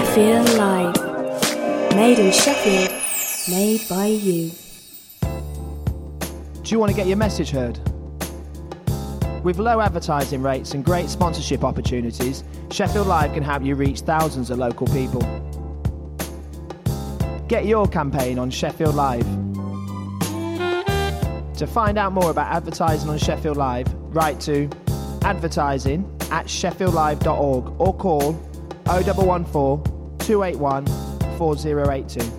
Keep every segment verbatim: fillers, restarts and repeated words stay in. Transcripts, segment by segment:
Sheffield Live. Made in Sheffield, made by you. Do you want to get your message heard? With low advertising rates and great sponsorship opportunities, Sheffield Live can help you reach thousands of local people. Get your campaign on Sheffield Live. To find out more about advertising on Sheffield Live, write to advertising at sheffield live dot org or call oh one one four, two eight one, four oh eight two.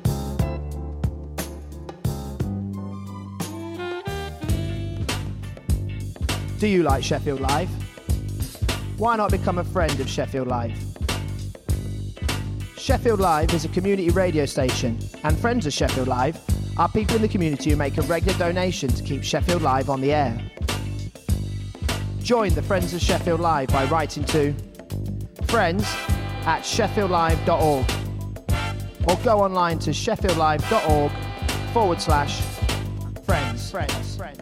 Do you like Sheffield Live? Why not become a friend of Sheffield Live? Sheffield Live is a community radio station, and friends of Sheffield Live are people in the community who make a regular donation to keep Sheffield Live on the air. Join the Friends of Sheffield Live by writing to friends at sheffield live dot org or go online to sheffield live dot org forward slash friends. Friends. Friends.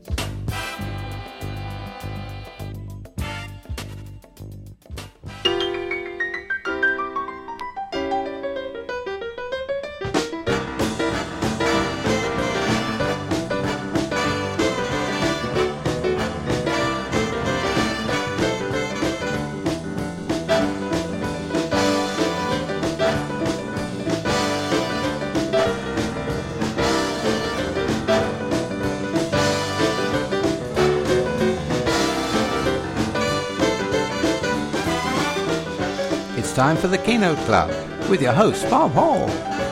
Time for the Keynote Club with your host Bob Hall.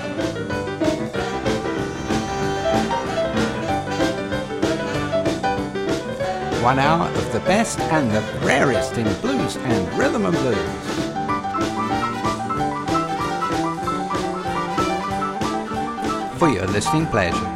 One hour of the best and the rarest in blues and rhythm and blues. For your listening pleasure.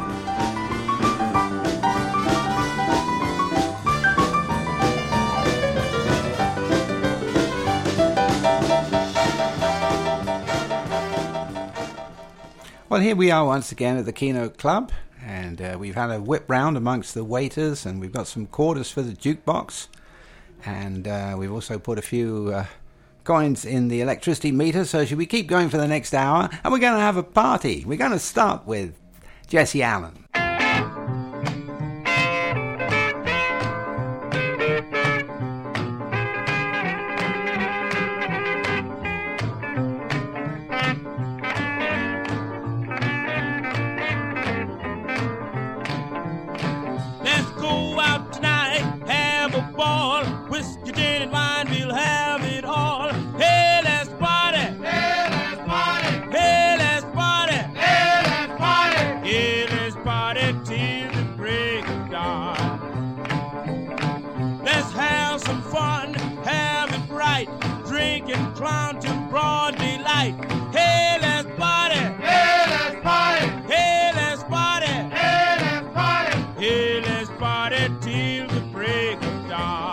Well, here we are once again at the Keynote Club, and uh, we've had a whip round amongst the waiters, and we've got some quarters for the jukebox, and uh, we've also put a few uh, coins in the electricity meter, so should we keep going for the next hour? And we're going to have a party. We're going to start with Jesse Allen. Clown to broad delight. Hey, let's party. Hey, let's party. Hey, let's party. Hey, let's party. Hey, let's party till the break of dawn.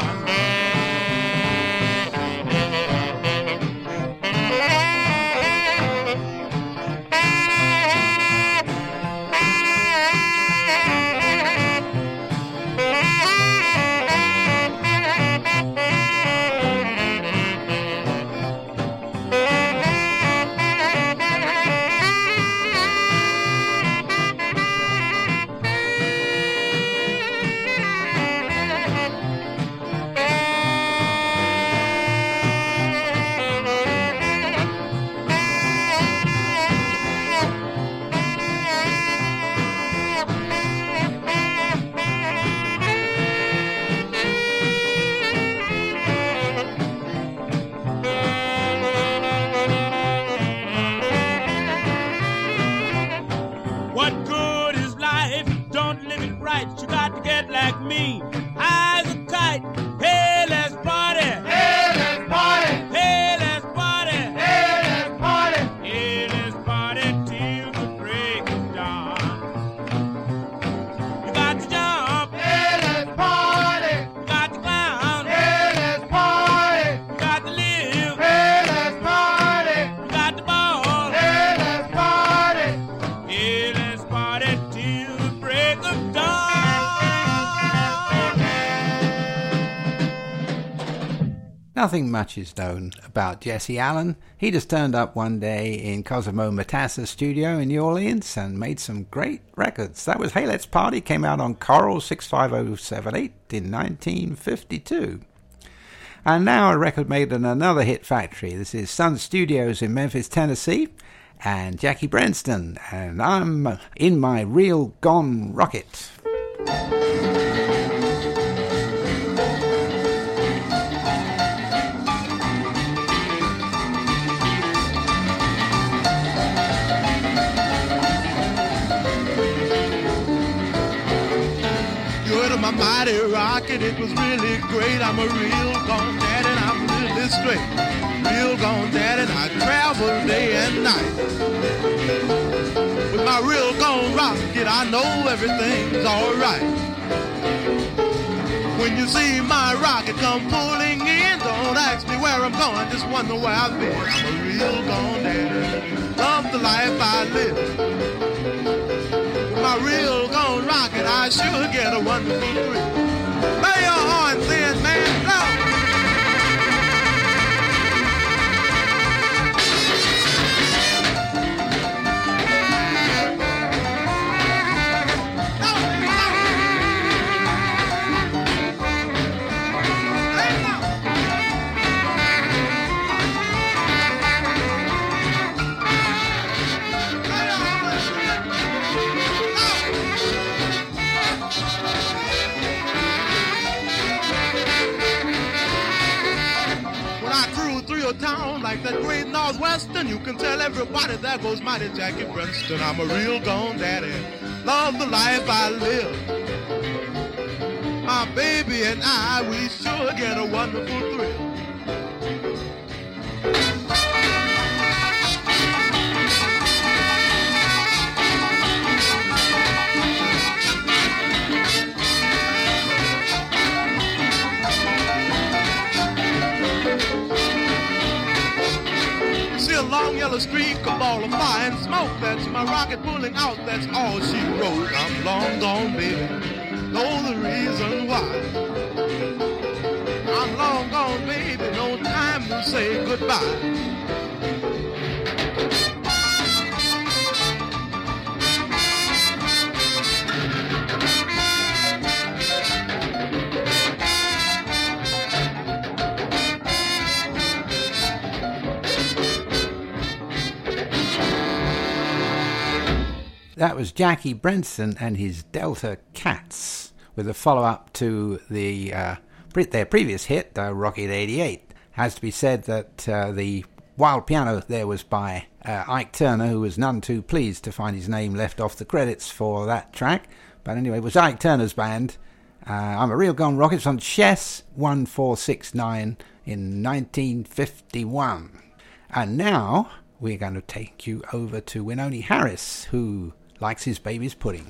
Nothing much is known about Jesse Allen. He just turned up one day in Cosimo Matassa's studio in New Orleans and made some great records. That was Hey Let's Party, came out on Coral six five oh seven eight in nineteen fifty-two. And now a record made in another hit factory. This is Sun Studios in Memphis, Tennessee, and Jackie Brenston, and I'm in my Real Gone Rocket. My mighty rocket, it was really great. I'm a real gone daddy, and I'm really straight. Real gone daddy, and I travel day and night. With my real gone rocket, I know everything's alright. When you see my rocket come pulling in, don't ask me where I'm going, just wonder where I've been. I'm a real gone daddy, love the life I live. My real gone rocket, I sure get a wonderful thrill. Play your horns in, man, blow. Town like that great Northwestern, you can tell everybody there goes mighty Jackie Brenston. I'm a real gone daddy, love the life I live. My baby and I, we sure get a wonderful thrill. Long yellow streak, a ball of fire and smoke. That's my rocket pulling out, that's all she wrote. I'm long gone, baby, know the reason why. I'm long gone, baby, no time to say goodbye. That was Jackie Brenston and his Delta Cats, with a follow-up to the uh, their previous hit, uh, Rocket eighty-eight. Has to be said that uh, the wild piano there was by uh, Ike Turner, who was none too pleased to find his name left off the credits for that track. But anyway, it was Ike Turner's band. Uh, I'm a Real Gone Rocket on Chess one four six nine in nineteen fifty-one. And now we're going to take you over to Wynonie Harris, who likes his baby's pudding.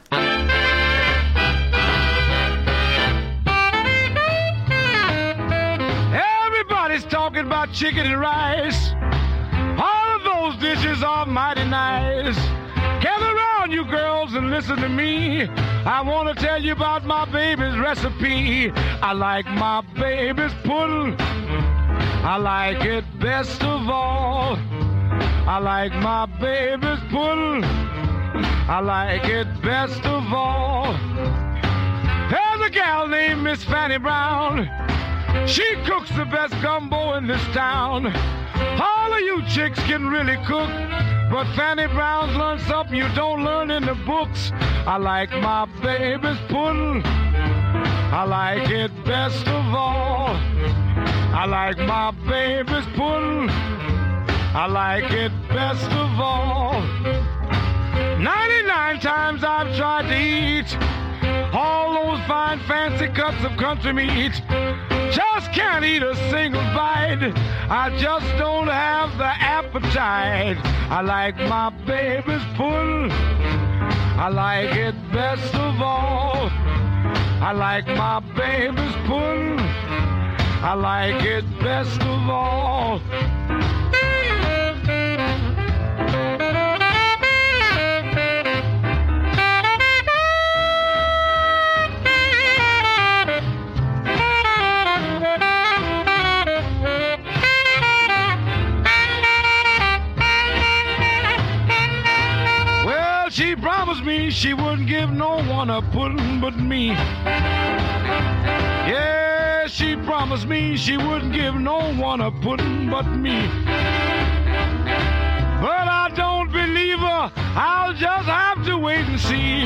Everybody's talking about chicken and rice. All of those dishes are mighty nice. Gather around, you girls, and listen to me. I want to tell you about my baby's recipe. I like my baby's pudding. I like it best of all. I like my baby's pudding. I like it best of all. There's a gal named Miss Fanny Brown. She cooks the best gumbo in this town. All of you chicks can really cook, but Fanny Brown's learned something you don't learn in the books. I like my baby's pudding. I like it best of all. I like my baby's pudding. I like it best of all. ninety-nine times I've tried to eat all those fine fancy cuts of country meat. Just can't eat a single bite. I just don't have the appetite. I like my baby's pudding. I like it best of all. I like my baby's pudding. I like it best of all. me she wouldn't give no one a pudding but me. Yeah, she promised me she wouldn't give no one a pudding but me. But I don't believe her, I'll just have to wait and see.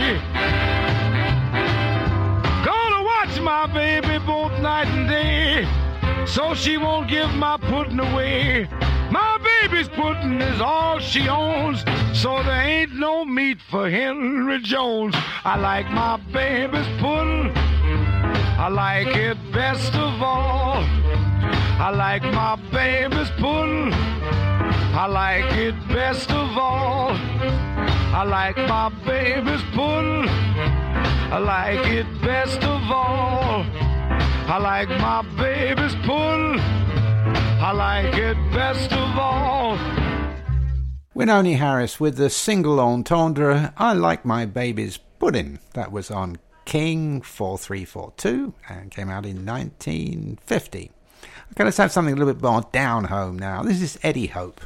Gonna watch my baby both night and day, so she won't give my pudding away. My baby's pudding is all she owns, so there ain't no meat for Henry Jones. I like my baby's pudding, I like it best of all. I like my baby's pudding, I like it best of all. I like my baby's pudding, I like it best of all. I like my baby's pudding, I like it best of all. Wynonie Harris with the single entendre, I Like My Baby's Pudding. That was on King four three four two and came out in nineteen fifty. Okay, let's have something a little bit more down home now. This is Eddie Hope.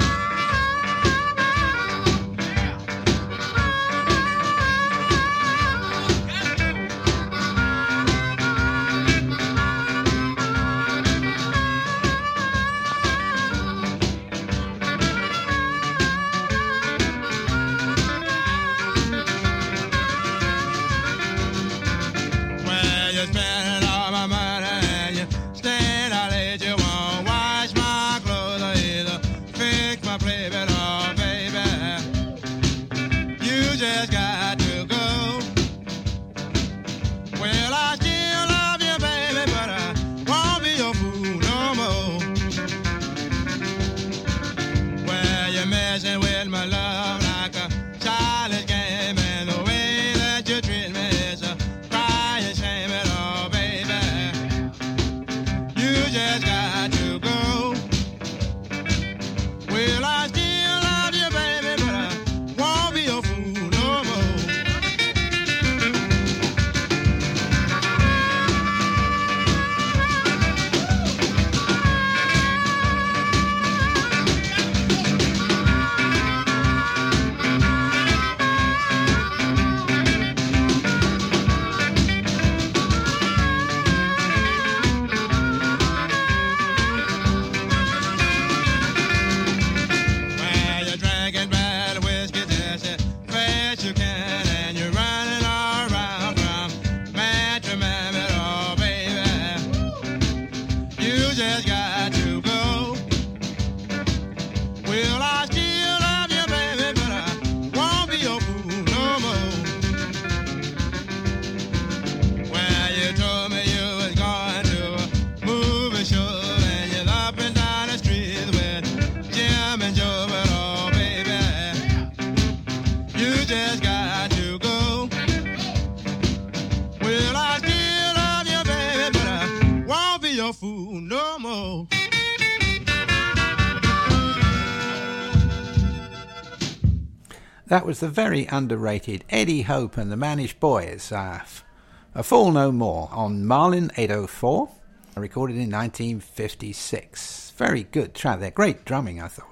That was the very underrated Eddie Hope and the Manish Boys, uh, A Fool No More, on Marlin eight oh four, recorded in nineteen fifty-six. Very good track there, great drumming I thought.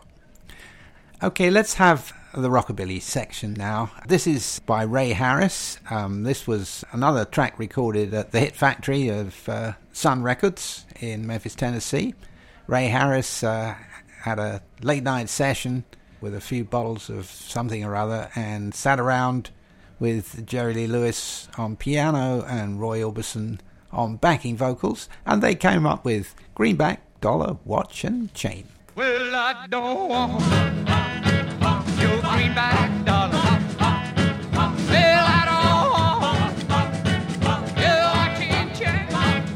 Okay, let's have the rockabilly section now. This is by Ray Harris. Um, this was another track recorded at the Hit Factory of uh, Sun Records in Memphis, Tennessee. Ray Harris uh, had a late night session with a few bottles of something or other and sat around with Jerry Lee Lewis on piano and Roy Orbison on backing vocals, and they came up with Greenback, Dollar, Watch and Chain. Well, I don't want your greenback dollar. Well, I don't want your watch and chain.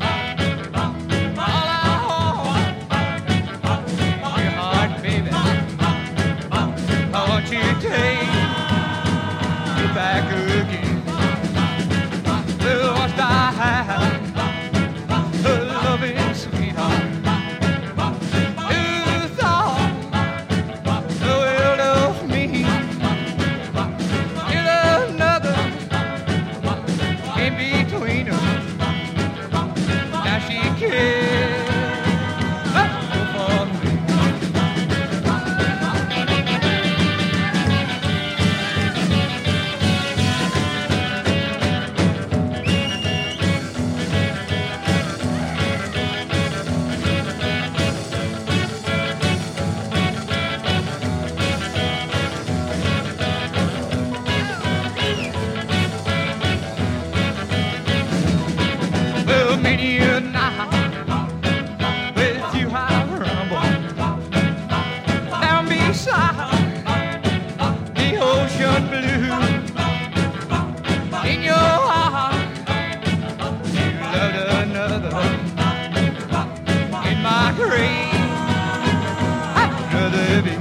All I want, your heart, baby. I want you to take you back again. Well, what I have, a loving sweetheart. Who thought the world of me? baby.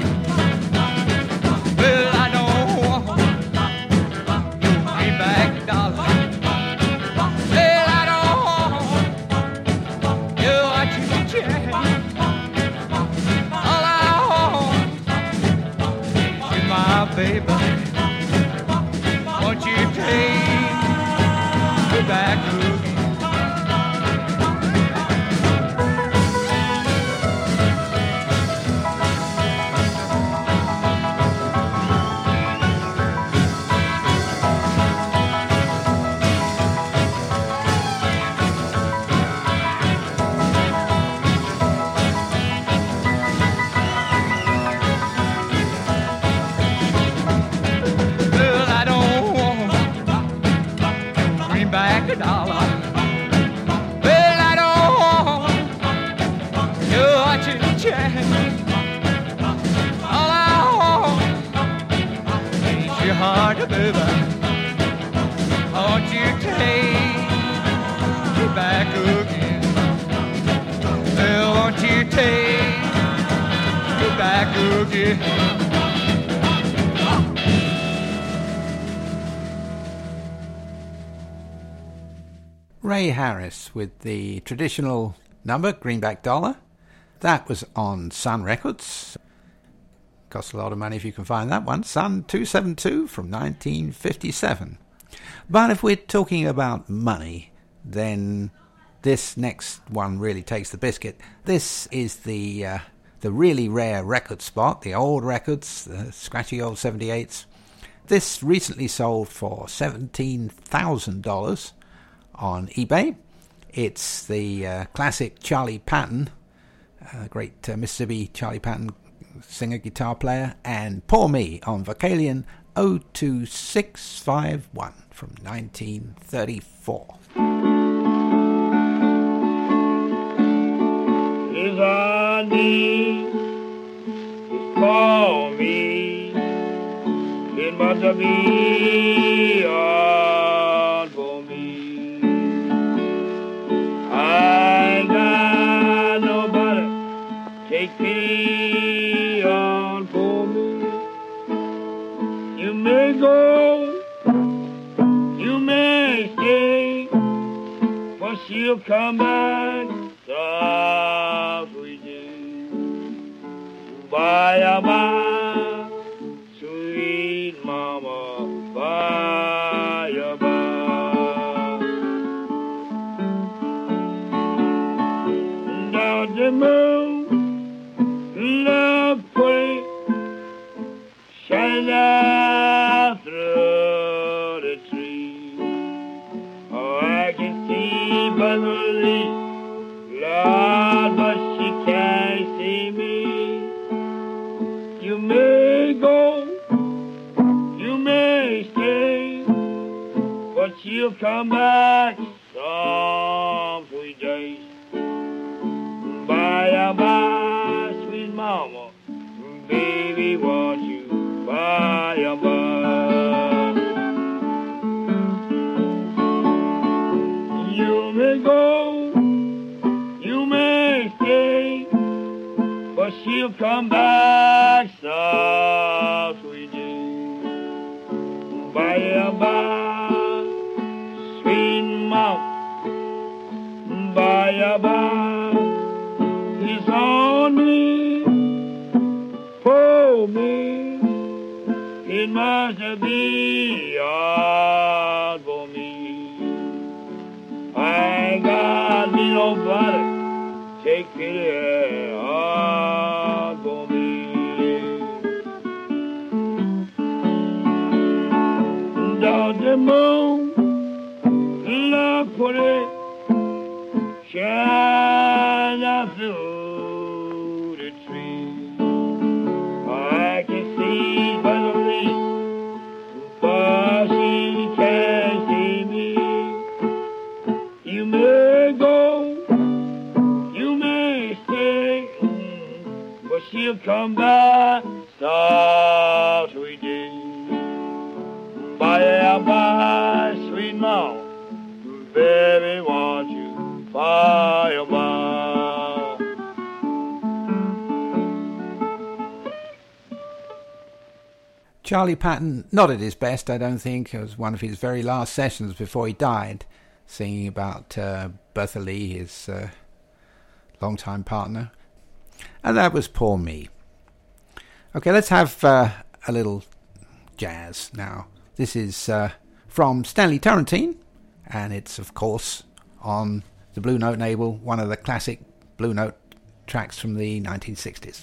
Well, I don't want your greenback dollar. Well, I don't want your watching chain. All I want is my baby. Won't you take me back again? Back a dollar. Well, I don't want your watch and chain. All I want is your heart, baby. Won't you take me back again? Well, won't you take me back again? Ray Harris with the traditional number, Greenback Dollar. That was on Sun Records. Costs a lot of money if you can find that one. Sun two seventy-two from nineteen fifty-seven. But if we're talking about money, then this next one really takes the biscuit. This is the uh, the really rare record spot, the old records, the scratchy old seventy-eights. This recently sold for seventeen thousand dollars. On eBay. It's the uh, classic Charlie Patton, uh, great uh, Mississippi Charlie Patton singer, guitar player, and Poor Me on Vocalion oh two six five one from nineteen thirty-four. Is on me, is for me, it must be all for me. I got nobody take pity on for me. You may go, you may stay, but she'll come back softly day. Bye bye, sweet mama, bye bye. Down the moon, love play, shine out through the trees. Oh, I can see by the leaves, Lord, but she can't see me. You may go, you may stay, but she'll come back some sweet days. Bye bye, sweet mama, baby, won't you bye bye? You may go, you may stay, but she'll come back some sweet day. Bye bye, sweet mama, bye bye. It's on me, for me, it must be hard for me. I ain't got me nobody, take pity hard for me. Down the moon, love put it, shine out through the trees. I can see by the leaves, but she can't see me. You may go, you may stay, but she'll come back some sweet day. Bye bye, sweet mom, baby, won't you bye bye? Charlie Patton, not at his best, I don't think. It was one of his very last sessions before he died, singing about uh, Bertha Lee, his uh, longtime partner. And that was Poor Me. Okay, let's have uh, a little jazz now. This is uh, from Stanley Turrentine, and it's, of course, on the Blue Note label, one of the classic Blue Note tracks from the nineteen sixties.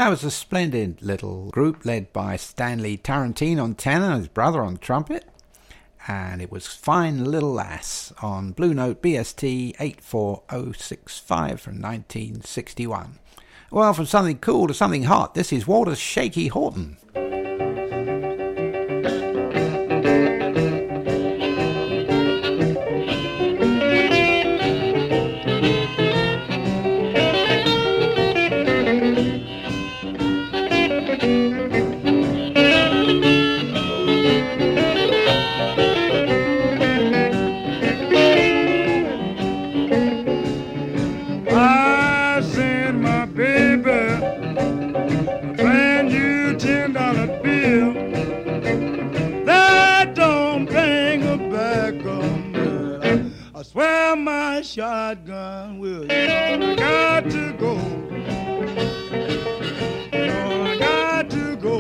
That was a splendid little group led by Stanley Tarantine on tenor and his brother on trumpet. And it was Fine Little Lass on Blue Note B S T eight four oh six five from nineteen sixty-one. Well, from something cool to something hot, this is Walter Shaky Horton. Shotgun will, you know I got to go. You know I got to go.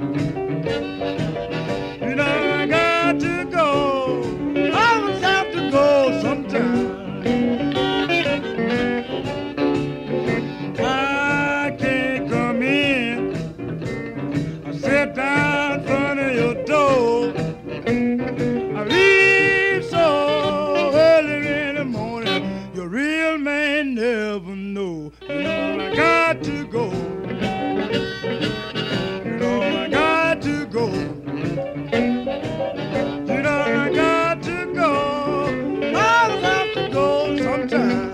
You know I got to go. I always have to go sometime. I can't come in. I sit down in front of your door. I leave so early in the morning. Your real man never know. You know I got to go. You know I got to go. You know I got to go. I'll have to go sometime.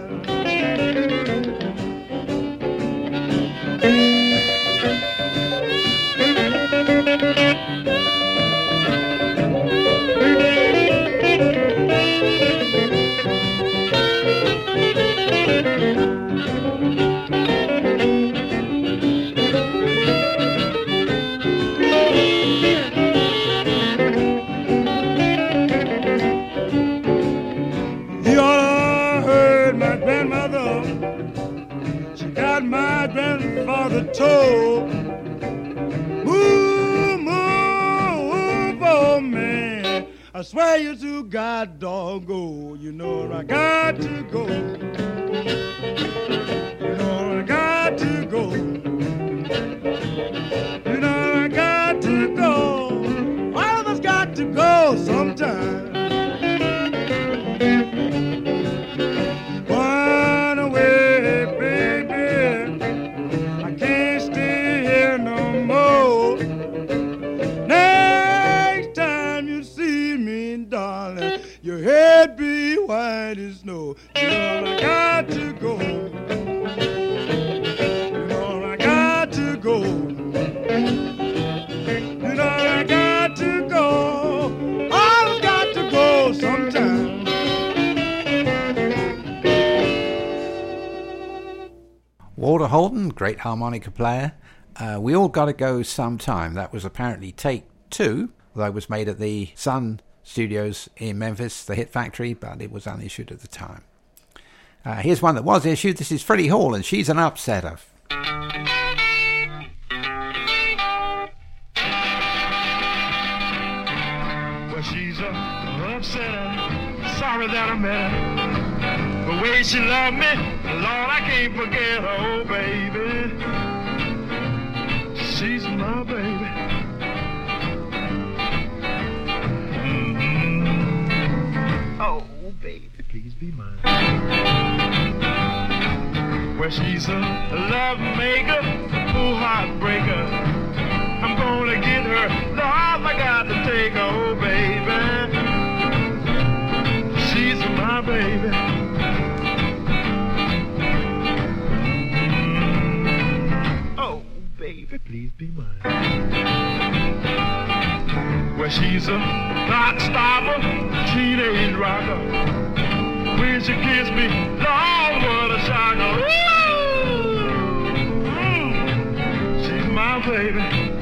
My grandfather told, move, move, oh man, I swear you two got doggo. You know I got to go. You know I got to go. You know I got to go. All of us got to go sometime. Run away, baby. I can't stay here no more. Next time you see me, darling, your head be white as snow. You know I got to go. You know I got to go. You know I got to go. All I've got to go sometime. Walter Horton, great harmonica player. Uh, we all got to go sometime. That was apparently take two, although it was made at the Sun Studios in Memphis, the Hit Factory, but it was unissued at the time. Uh, here's one that was issued. This is Freddie Hall, and She's an Upsetter. Well, she's a upsetter. Sorry that I met her. The way she loved me, Lord, I can't forget her, oh baby. She's my baby. Mm-hmm. Oh, baby, please be mine. Well, she's a love maker, ooh, heartbreaker. I'm gonna get her, Lord, I got to take her, oh baby. She's my baby. Baby, please be mine. Well, she's a clock stopper, teenage rocker. When she kiss me, Lord, what a shocker. Ooh, mm, she's my baby.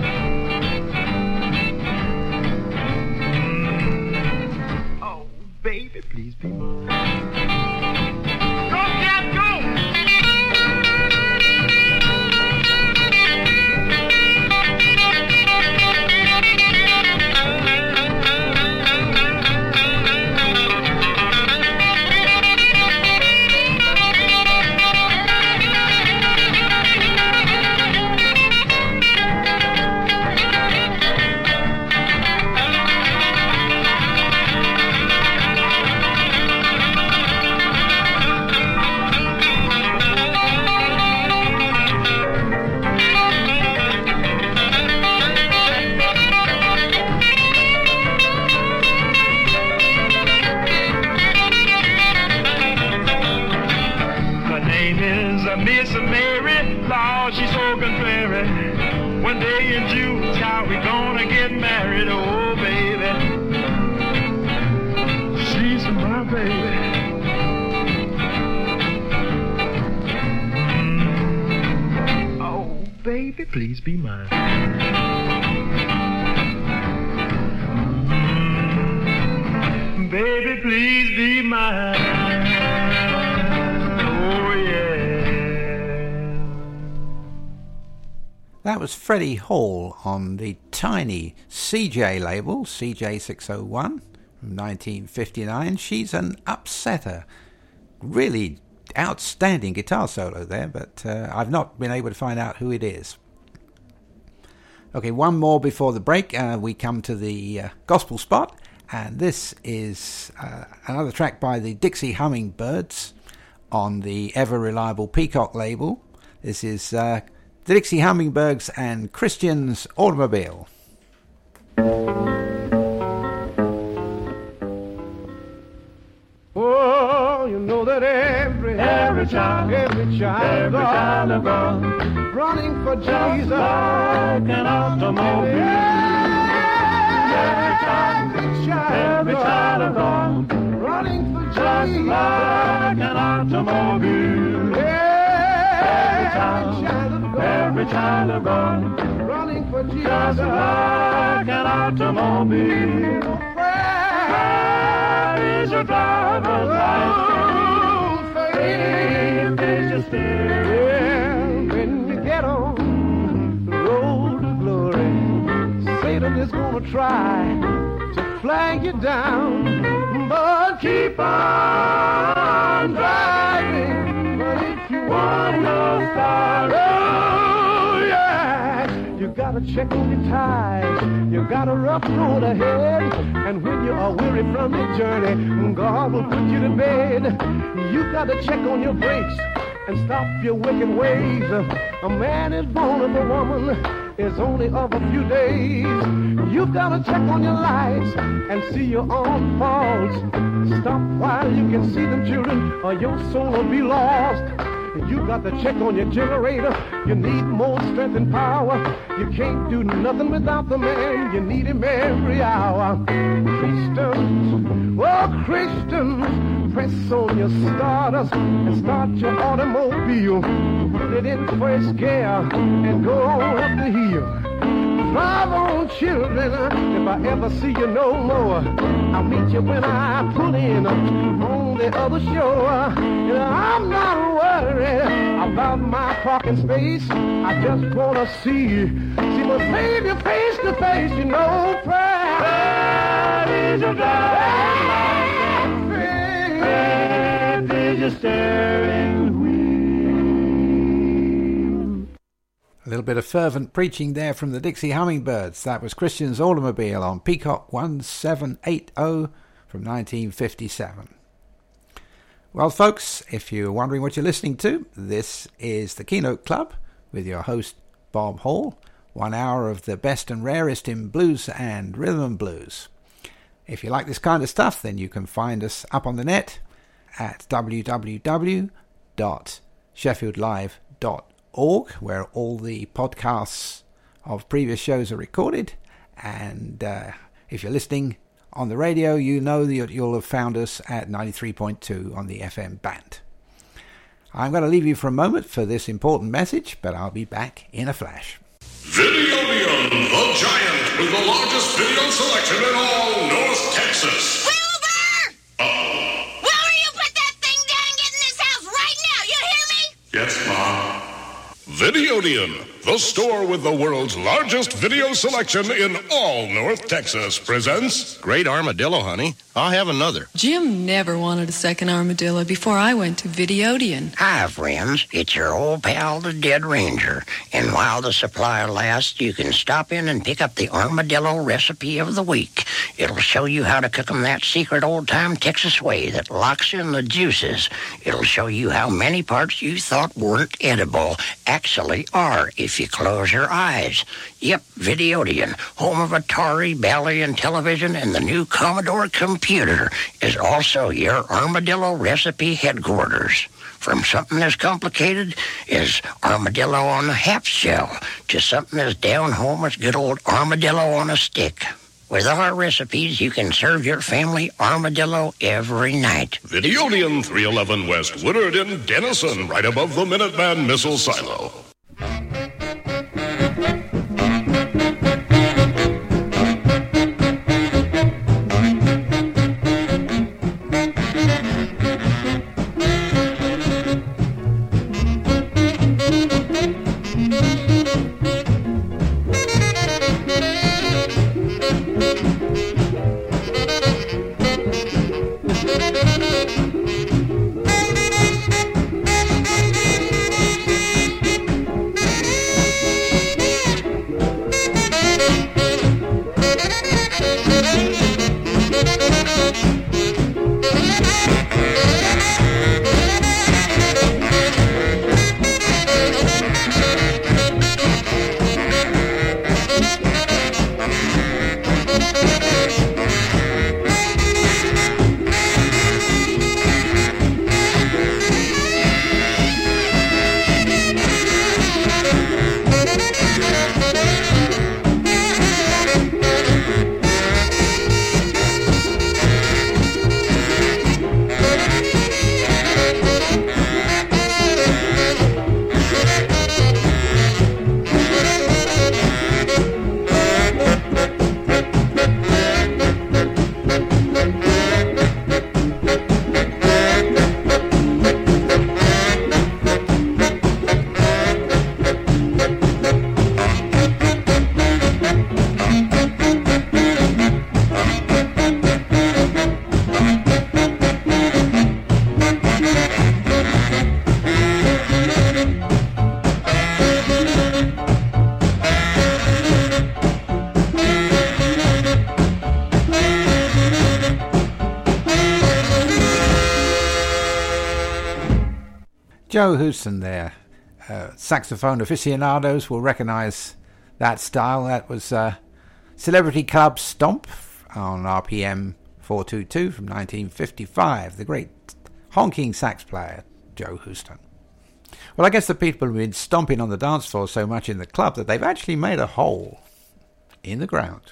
Mm, oh, baby, please be mine. Go, cat, go! Someday in June, child, we're gonna get married, oh baby. She's my baby. Mm. Oh, baby, please be mine. Mm. Baby, please be mine. Oh, yeah. That was Freddie Hall on the tiny C J label, C J six oh one, from nineteen fifty-nine. She's an upsetter. Really outstanding guitar solo there, but uh, I've not been able to find out who it is. Okay, one more before the break. Uh, we come to the uh, gospel spot, and this is uh, another track by the Dixie Hummingbirds on the ever-reliable Peacock label. This is Uh, The Dixie Hummingbirds and Christian's Automobile. Oh, you know that every every child, every child, every child of God running for Jesus, like an automobile. Every child, every child of God running for Jesus, like an automobile. Every child, every child of God running for Jesus, like an automobile. Prayer is your driver's license. Faith is your steering. When you get on the road to glory, Satan is gonna try to flag you down, but keep on driving. But if you want to start, oh yeah, you gotta check on your tires. You got a rough road ahead, and when you are weary from your journey, God will put you to bed. You gotta check on your brakes and stop your wicked ways. A man is born of a woman is only of a few days. You gotta check on your lights and see your own faults. Stop while you can see them, children, or your soul will be lost. You got to check on your generator. You need more strength and power. You can't do nothing without the man. You need him every hour. Christians, oh Christians, press on your starters and start your automobile. Put it in first gear and go on up the hill. Drive on, children, if I ever see you no more, I'll meet you when I pull in on the other shore. You know, I'm not worried about my parking space. I just want to see you. See my Savior face to face, you know, prayer. Prayer is your driving license. Faith is your steering wheel. A little bit of fervent preaching there from the Dixie Hummingbirds. That was Christian's Automobile on Peacock one seven eight zero from nineteen fifty-seven. Well, folks, if you're wondering what you're listening to, this is the Keynote Club with your host, Bob Hall. One hour of the best and rarest in blues and rhythm and blues. If you like this kind of stuff, then you can find us up on the net at w w w dot sheffield live dot org, where all the podcasts of previous shows are recorded. And uh, if you're listening on the radio, you know that you'll have found us at ninety-three point two on the F M band. I'm going to leave you for a moment for this important message, but I'll be back in a flash. Videodion, the giant with the largest video selection in all North Texas. Wilbur! Uh-oh. Wilbur, you put that thing down and get in this house right now, you hear me? Yes, Mom. Videodion, the store with the world's largest video selection in all North Texas, presents... Great armadillo, honey. I'll have another. Jim never wanted a second armadillo before I went to Videodion. Hi, friends. It's your old pal, the Dead Ranger. And while the supply lasts, you can stop in and pick up the armadillo recipe of the week. It'll show you how to cook them that secret old-time Texas way that locks in the juices. It'll show you how many parts you thought weren't edible actually are if if you close your eyes. Yep, Videodeon, home of Atari, Bally, and television, and the new Commodore computer, is also your armadillo recipe headquarters. From something as complicated as armadillo on a half shell to something as down home as good old armadillo on a stick. With our recipes, you can serve your family armadillo every night. Videodeon, three eleven West Woodard in Denison, right above the Minuteman missile silo. Joe Houston there. Uh, saxophone aficionados will recognize that style. That was uh, Celebrity Club Stomp on R P M four twenty-two from nineteen fifty-five. The great honking sax player, Joe Houston. Well, I guess the people have been stomping on the dance floor so much in the club that they've actually made a hole in the ground.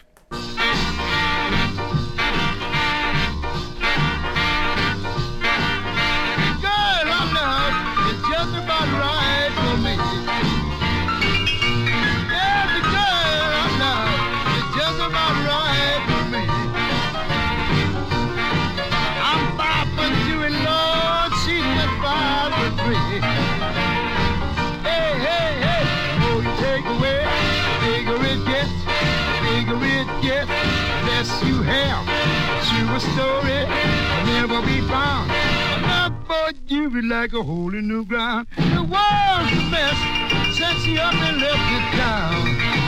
You have to a story never be found. Enough for you be like a hole in the ground. The world's a mess since you up and left it down.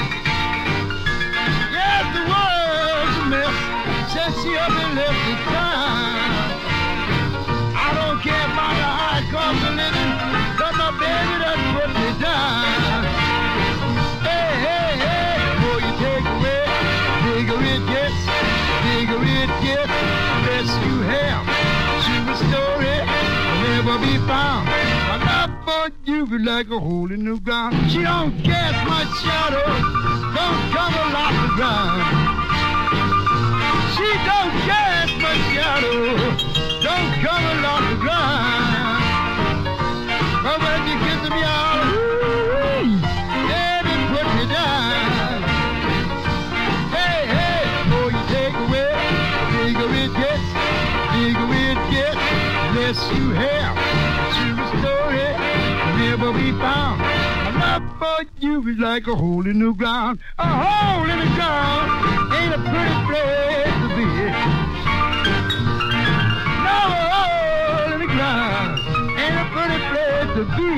Yes, the world's a mess since you up and left it down. I don't care about the high cost of living, but my baby done put me down. Hey, hey, hey, boy, you take away, bigger it gets. Bigger it gets, less you have. True story will never be found. Enough for you be like a hole in the ground. She don't cast much shadow, don't cover a lot of ground. She don't cast much shadow, don't cover a lot of ground. But when you kiss me all, ooh, baby, put me down. Hey, hey, boy, you take away. Bigger it gets, bigger it gets, less you have. True story will never be found. Enough for you is like a hole in the ground. A hole in the ground ain't a pretty place to be. No, a hole in the ground ain't a pretty place to be.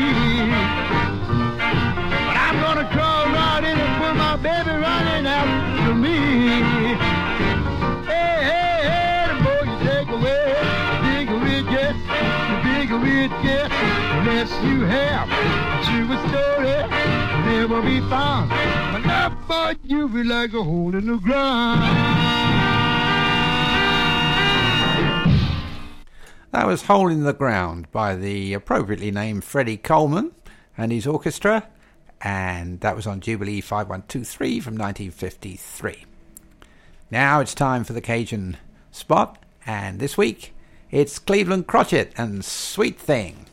But I'm gonna crawl right in and put my baby running after me. Hey, hey, hey, the more you take away, the bigger it gets, the bigger it gets, the less you have. A true story will never be found. Whenever you feel like a hole in the ground. That was Hole in the Ground by the appropriately named Freddie Coleman and his orchestra, and that was on Jubilee five one two three from nineteen fifty-three. Now it's time for the Cajun spot, and this week it's Cleveland Crotchet and Sweet Thing.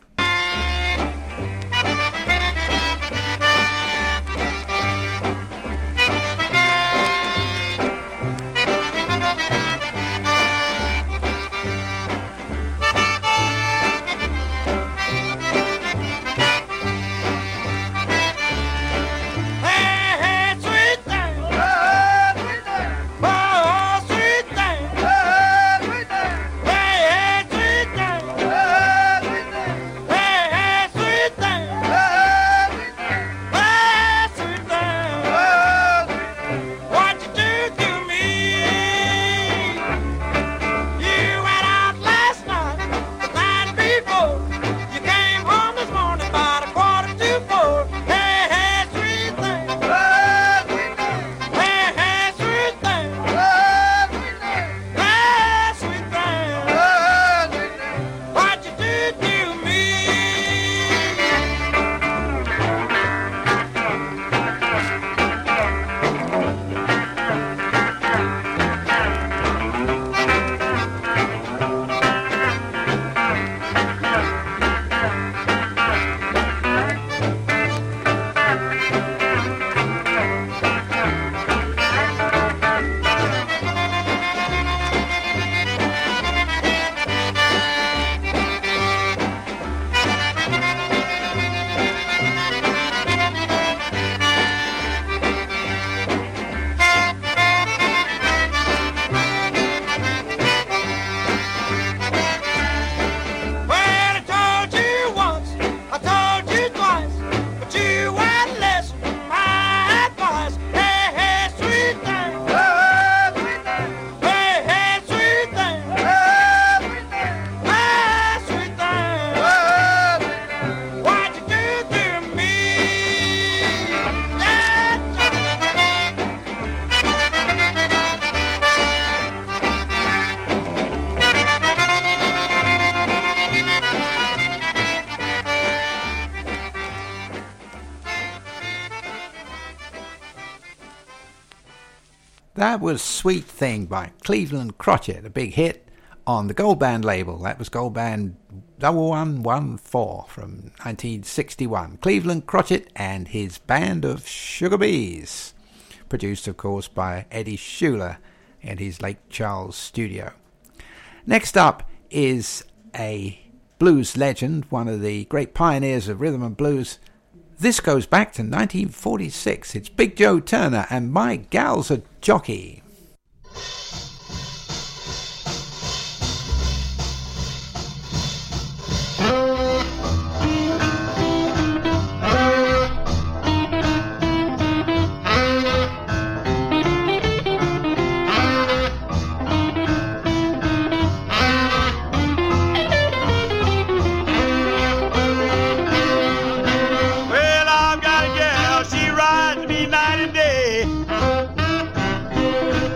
That was Sweet Thing by Cleveland Crotchet, a big hit on the Gold Band label. That was Gold Band one one one four from nineteen sixty-one. Cleveland Crotchet and his band of Sugar Bees, produced of course by Eddie Schuler in his Lake Charles studio. Next up is a blues legend, one of the great pioneers of rhythm and blues. This goes back to nineteen forty-six. It's Big Joe Turner and My Gal's a Jockey. Well, I've got a gal, she rides me night and day.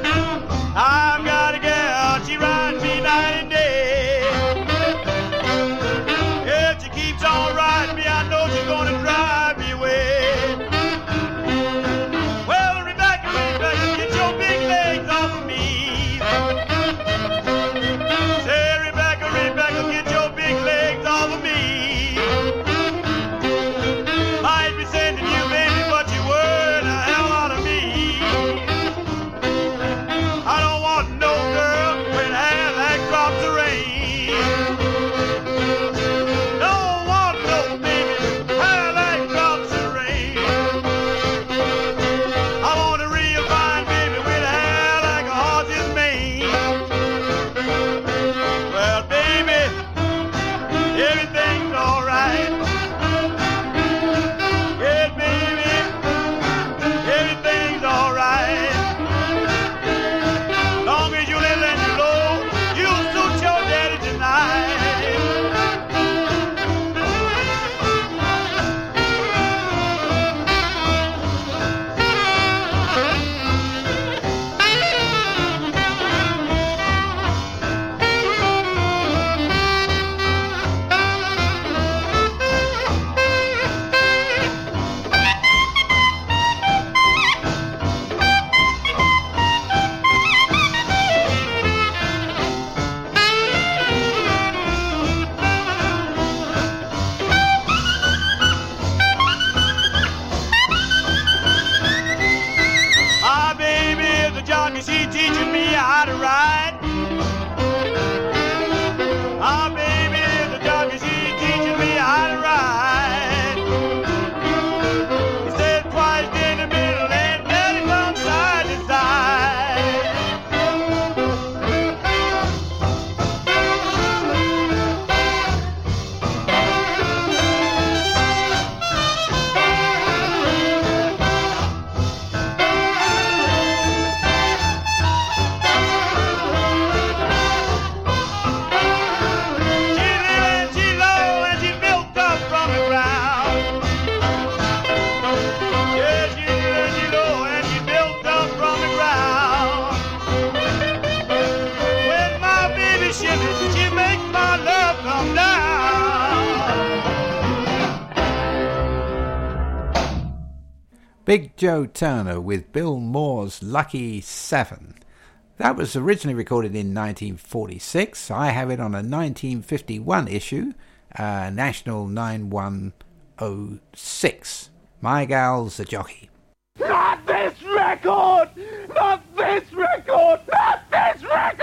Big Joe Turner with Bill Moore's Lucky Seven. That was originally recorded in nineteen forty-six. I have it on a nineteen fifty-one issue, uh, National nine one oh six. My gal's a jockey. Not this record! Not this record! Not this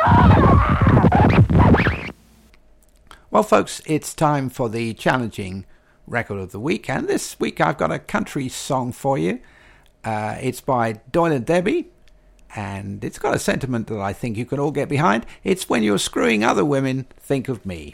record! Well, folks, it's time for the challenging record of the week, and this week I've got a country song for you. Uh, it's by Doyle and Debbie, and it's got a sentiment that I think you can all get behind. It's when you're screwing other women, think of me.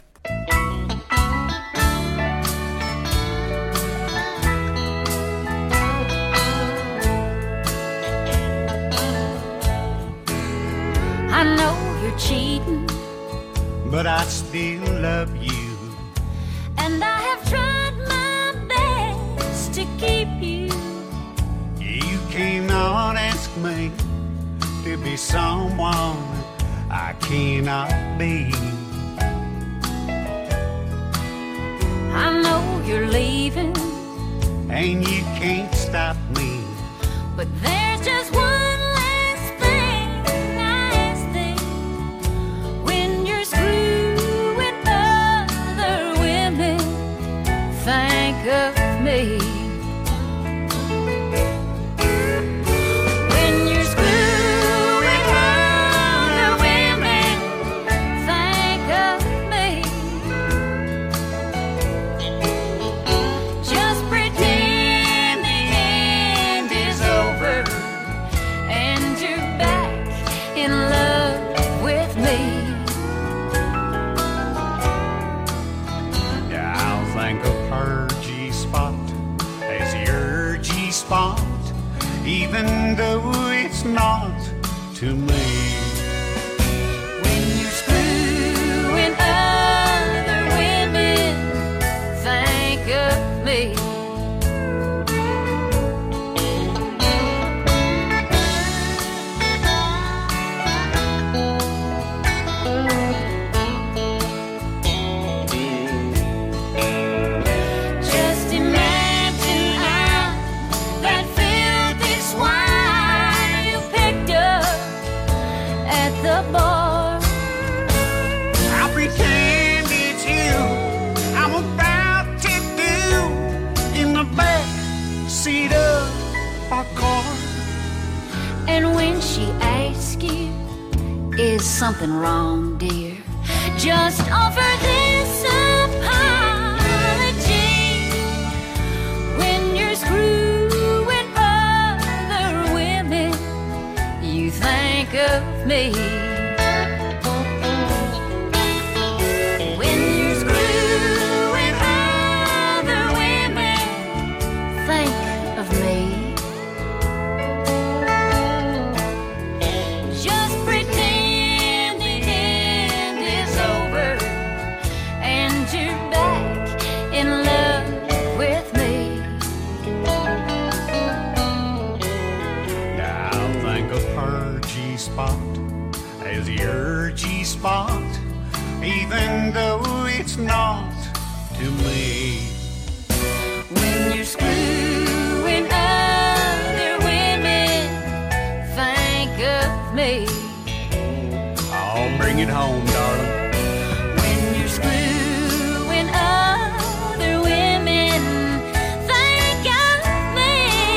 I know you're cheating, but I still love you. And I have tried my best to keep you. You cannot ask me to be someone I cannot be. I know you're leaving, and you can't stop me. but there's just one last thing I ask thee. When you're screwing other women, think of me. When you're screwing other women, think of me. Just pretend the end is over and you're back in love with me. I'll think of her G-spot as your G-spot, even though it's not to me. When you're screwing other women, think of me. Just imagine I'm that filthy swine you picked up at the bar. I'll pretend it's you I'm about to do in the back seat of a car. And when she asks you, is something wrong, dear? Just offer this apology. When you're screwing other women, you think of me. When you're screwing other women, think of me. Just pretend the end is over and you're back in love with me. I'll think of her G-spot as your G-spot, even though it's not to me. When you're screwing other women, think of me. Oh, bring it home, darling. When you're screwing other women, think of me.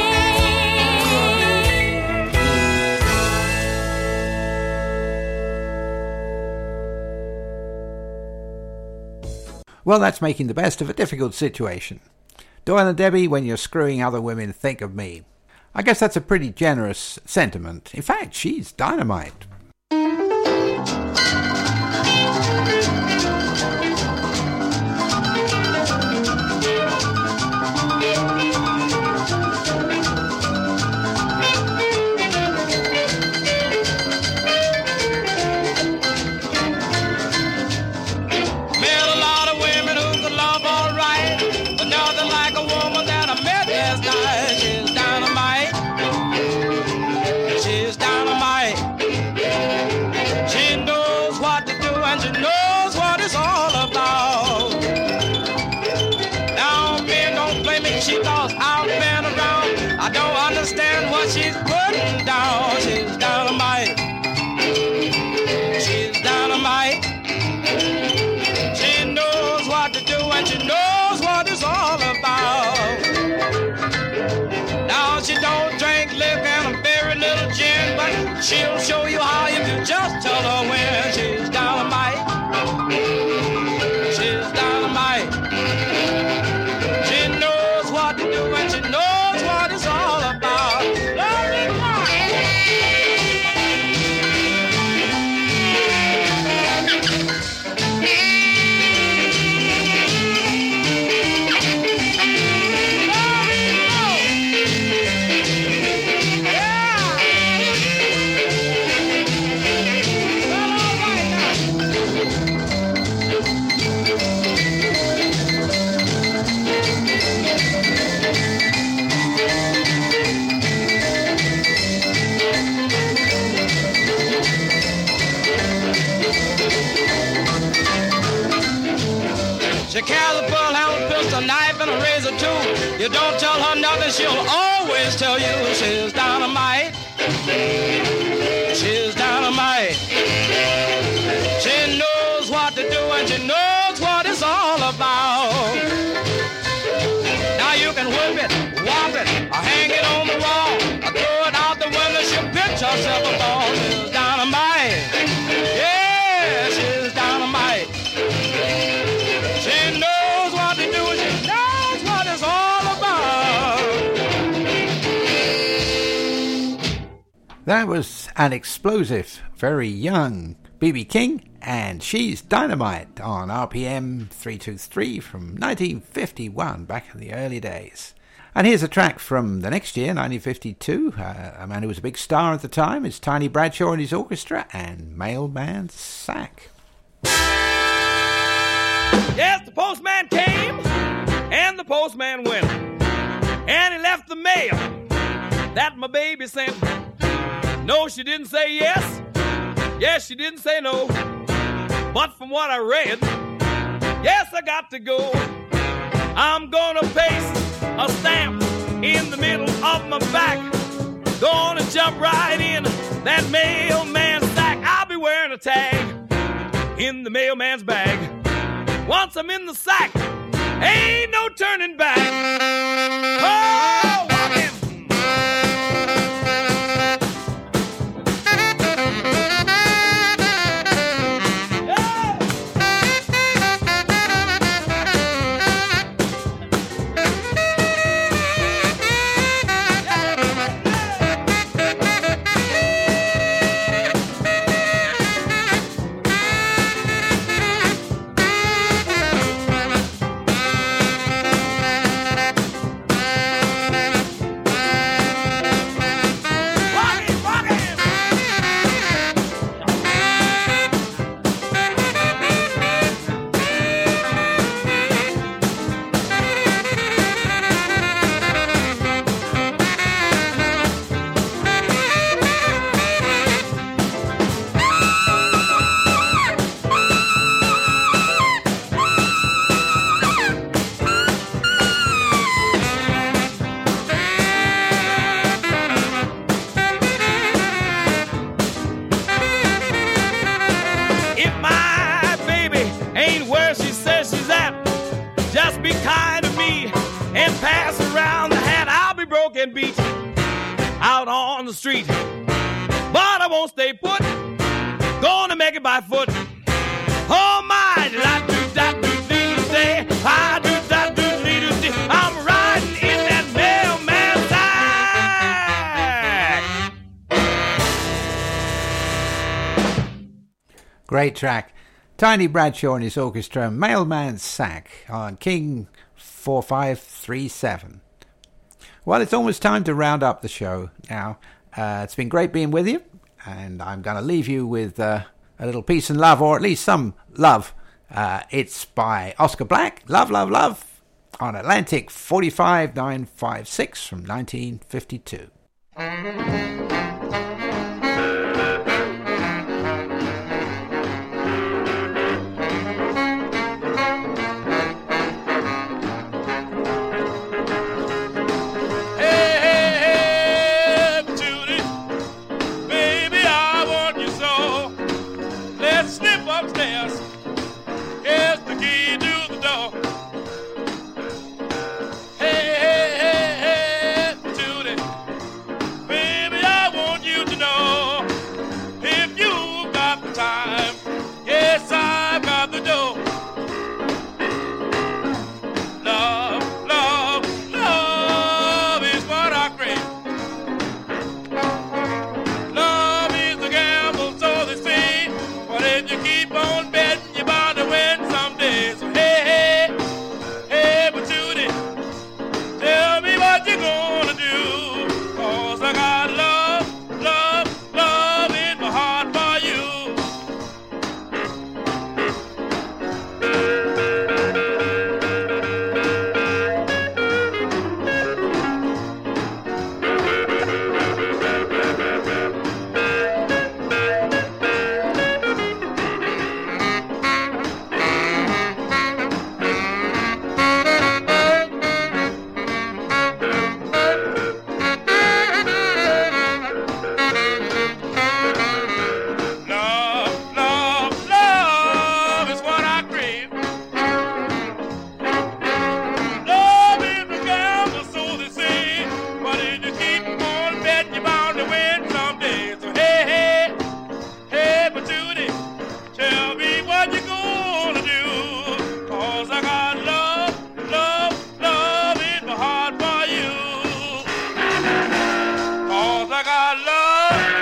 Well, that's making the best of a difficult situation. Doyle and Debbie, when you're screwing other women, think of me. I guess that's a pretty generous sentiment. In fact, she's dynamite. Met a lot of women who could love all right, but nothing like a woman that I met last night. She's dynamite. She's dynamite. You don't tell her nothing, she'll always tell you she's dynamite. She's dynamite. She knows what to do and she knows what it's all about. Now you can whip it, whop it, or hang it on the wall, or throw it out the window, she'll pitch herself a ball. She's dynamite. Yeah, she's dynamite. She knows what to do, she knows what it's all about. That was an explosive, very young B B King, and She's Dynamite on R P M three two three from nineteen fifty-one, back in the early days. And here's a track from the next year, nineteen fifty-two. Uh, a man who was a big star at the time is Tiny Bradshaw and his orchestra and Mailman Sack. Yes, the postman came and the postman went, and he left the mail that my baby sent. No, she didn't say yes. Yes, she didn't say no. But from what I read, yes, I got to go. I'm gonna paste a stamp in the middle of my back. Gonna jump right in that mailman's sack. I'll be wearing a tag in the mailman's bag. Once I'm in the sack, ain't no turning back. Oh, walking. And beat out on the street, but I won't stay put. Gonna make it by foot. Oh my, da do da do do day, I do da do do do. I'm riding in that mailman sack. Great track. Tiny Bradshaw and his orchestra, Mailman Sack on King four five three seven. Well, it's almost time to round up the show now. Uh, it's been great being with you, and I'm going to leave you with uh, a little peace and love, or at least some love. Uh, it's by Oscar Black, Love, Love, Love, on Atlantic forty-five nine five six from nineteen fifty-two.